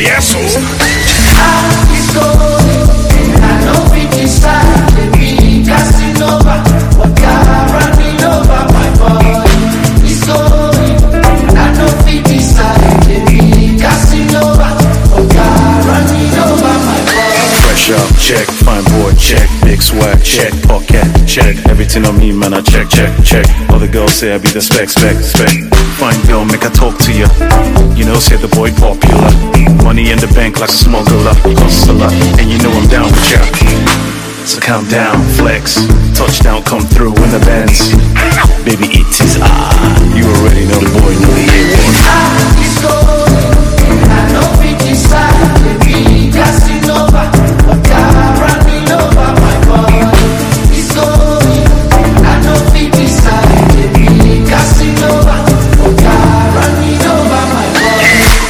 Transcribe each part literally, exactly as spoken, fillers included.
Yes, oh. I is going, and I know it decide. They be casting over, but God running over my body. It's going, and I know it decide. They be casting over, but God running over my body. Fresh up, check, fine boy, check, big swag, check, pocket, check, everything on me, man, I check, check, check. All the girls say I be the spec, spec, spec. Fine girl, make I talk to you. You know, say the boy popular. Money in the bank like a smuggler, hustler, and you know I'm down with ya. So count down, flex, touchdown, come through in the Benz. Baby, it is ah, you already know the boy, know the hit one. I is going, and I know it decide. They be casting over, but God running over my body. It's going, and I know it decide. They be casting over, but God running over my body.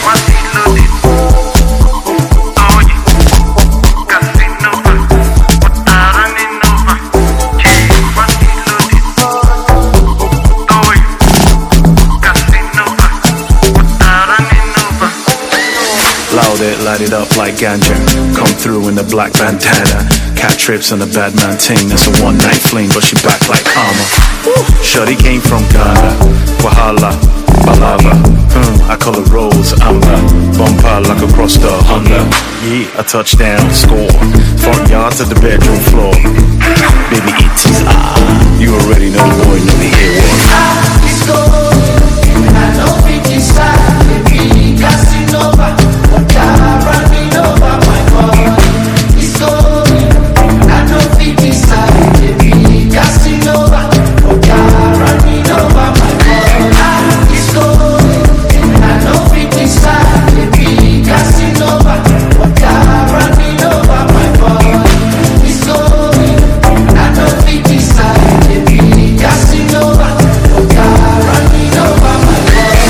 Loud it, light it up like ganja. Come through in the black bandana. Cat trips on the bad man ting. That's a one night fling, but she back like armor. Shorty came from Ghana. Wahala, Balava. Hmm, I call her Rose Amber. Bumper like across the Honda. Yeah, a touchdown score. Front yard to the bedroom floor. Baby, it is ah. You already know the boy, know the hit one. I is going, and I know it decide. They be casting over, but God running over my body. It's going, and I know it decide. They be casting over, but God running over my body. I is going, and I know it decide. They be casting over, but God running over my body. It's going, and I know it decide. They be casting over, but God running over my body.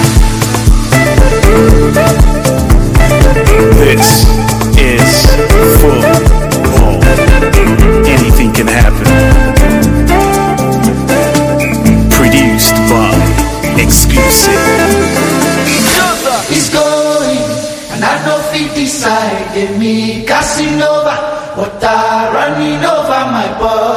This is football. Anything can happen. Produced by Exclusive. It's going, and I know if decide. They me casting over, but I running over my body.